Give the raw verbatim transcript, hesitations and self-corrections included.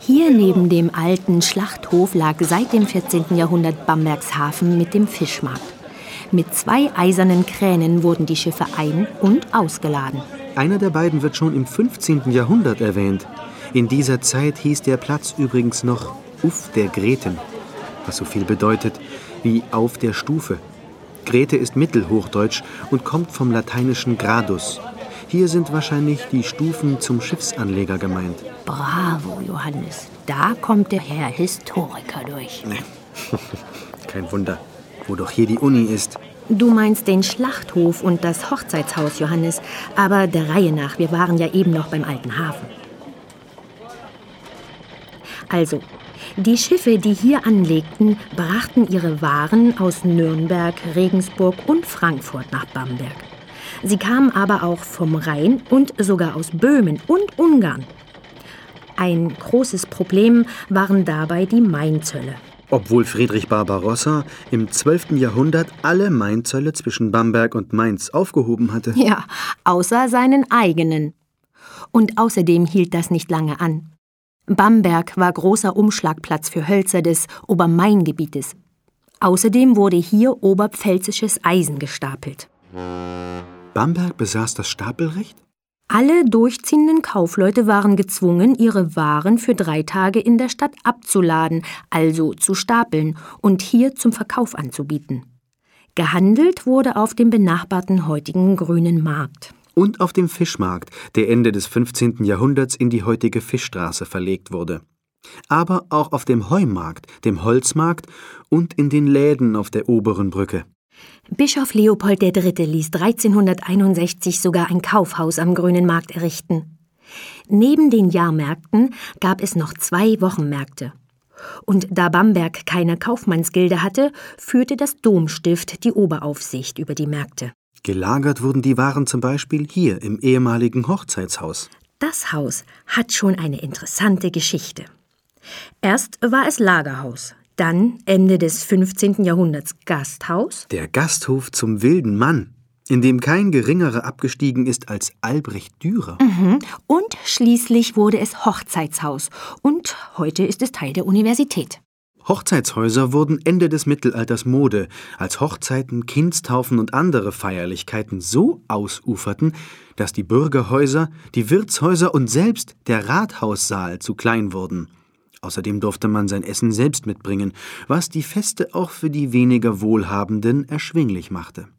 Hier neben dem alten Schlachthof lag seit dem vierzehnten Jahrhundert Bambergs Hafen mit dem Fischmarkt. Mit zwei eisernen Kränen wurden die Schiffe ein- und ausgeladen. Einer der beiden wird schon im fünfzehnten Jahrhundert erwähnt. In dieser Zeit hieß der Platz übrigens noch Uff der Greten, was so viel bedeutet wie auf der Stufe. Grete ist Mittelhochdeutsch und kommt vom lateinischen gradus. Hier sind wahrscheinlich die Stufen zum Schiffsanleger gemeint. Bravo, Johannes. Da kommt der Herr Historiker durch. Nee. Kein Wunder, wo doch hier die Uni ist. Du meinst den Schlachthof und das Hochzeitshaus, Johannes. Aber der Reihe nach, wir waren ja eben noch beim alten Hafen. Also, die Schiffe, die hier anlegten, brachten ihre Waren aus Nürnberg, Regensburg und Frankfurt nach Bamberg. Sie kamen aber auch vom Rhein und sogar aus Böhmen und Ungarn. Ein großes Problem waren dabei die Mainzölle. Obwohl Friedrich Barbarossa im zwölften Jahrhundert alle Mainzölle zwischen Bamberg und Mainz aufgehoben hatte. Ja, außer seinen eigenen. Und außerdem hielt das nicht lange an. Bamberg war großer Umschlagplatz für Hölzer des Obermaingebietes. Außerdem wurde hier oberpfälzisches Eisen gestapelt. Bamberg besaß das Stapelrecht? Alle durchziehenden Kaufleute waren gezwungen, ihre Waren für drei Tage in der Stadt abzuladen, also zu stapeln und hier zum Verkauf anzubieten. Gehandelt wurde auf dem benachbarten heutigen Grünen Markt. Und auf dem Fischmarkt, der Ende des fünfzehnten Jahrhunderts in die heutige Fischstraße verlegt wurde. Aber auch auf dem Heumarkt, dem Holzmarkt und in den Läden auf der oberen Brücke. Bischof Leopold der Dritte ließ dreizehnhunderteinundsechzig sogar ein Kaufhaus am Grünen Markt errichten. Neben den Jahrmärkten gab es noch zwei Wochenmärkte. Und da Bamberg keine Kaufmannsgilde hatte, führte das Domstift die Oberaufsicht über die Märkte. Gelagert wurden die Waren zum Beispiel hier im ehemaligen Hochzeitshaus. Das Haus hat schon eine interessante Geschichte. Erst war es Lagerhaus, dann Ende des fünfzehnten Jahrhunderts Gasthaus. Der Gasthof zum wilden Mann, in dem kein geringerer abgestiegen ist als Albrecht Dürer. Mhm. Und schließlich wurde es Hochzeitshaus und heute ist es Teil der Universität. Hochzeitshäuser wurden Ende des Mittelalters Mode, als Hochzeiten, Kindstaufen und andere Feierlichkeiten so ausuferten, dass die Bürgerhäuser, die Wirtshäuser und selbst der Rathaussaal zu klein wurden. Außerdem durfte man sein Essen selbst mitbringen, was die Feste auch für die weniger Wohlhabenden erschwinglich machte.